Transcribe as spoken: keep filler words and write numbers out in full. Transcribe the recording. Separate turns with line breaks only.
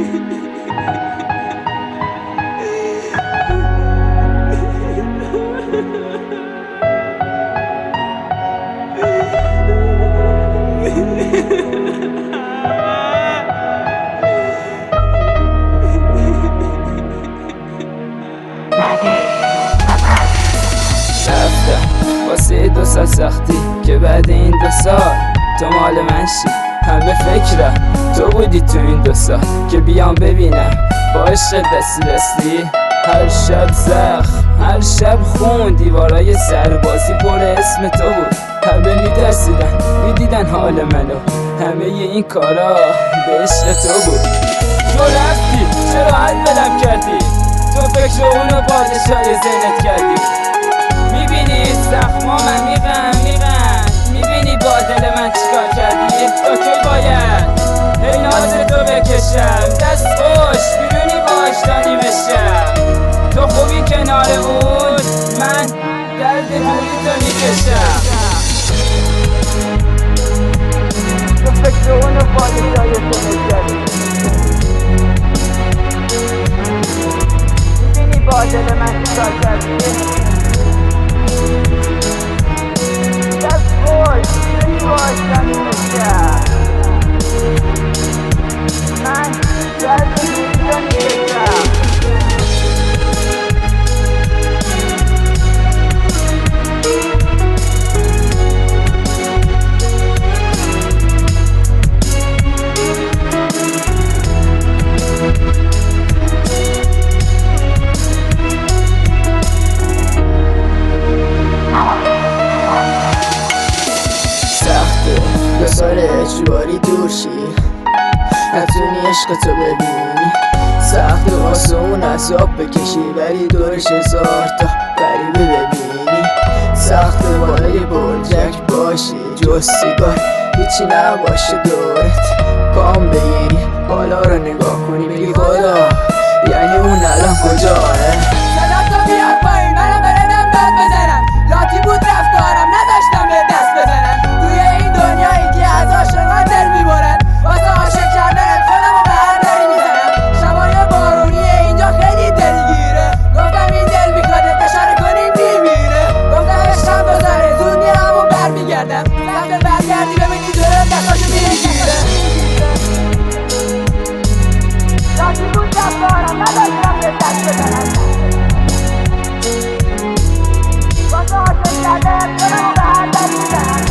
واسه دو سال سختی که بعد این دو سال تو مال من شی. همه فکرم تو بودی تو این دو سال که بیام ببینم با عشق دستی دستی. هر شب زخم هر شب خون دیوارای سربازی پر اسم تو بود. همه میترسیدن میدیدن حال منو، همه این کارا به عشق تو بود. تو رفتی چرا حل بلم کردی؟ تو فکر اونو پادشاه ذهنت کردی. میبینی زخما من میغم میغم میبینی با دل من چیکار کردی؟ تا کی باید هی ناز تو بکشم؟ دست خوش بیرونی باش تا نیمه شب. تو خوبی کنار اون من درد دوری تو میکشم. تو فکر اونو پادشاه ذهنت کردی. میبینی با دل من چیکار کردی؟ من درد دوری میکشم. دو سال اجباری دور شی، نتونی عشق تو ببینی. سخت واسه اون عذاب بکشی ولی دورش هزار تا غریبه ببینی. سخت بالای برجک باشی جز سیگار هیچی نباشه دورت. کام بگیری بالا رو نگاه کنی بگی خدا یعنی اون الان کجاه؟
صدا تو بیاد پایین منم بردم داد بزنم. لاتی بود رفتارم نداشتم به دست بزنم. توی این دنیایی که از عاشقان دل میبرن واسه عاشق کردن خودم و به هر دری میزنم. شبای بارونی اینجا خیلی دلگیره. گفتم این دل میخواد اشاره کنیم میمیره. گفتم عشقم بذاره زودی همون برمیگردم. سمت برگردی ببینی جلو دستاشو میگیره. لاتی بود رفتارم نداشتم به دست بزنم. واسه عاشق کردن خودم و به هر دری میزنم.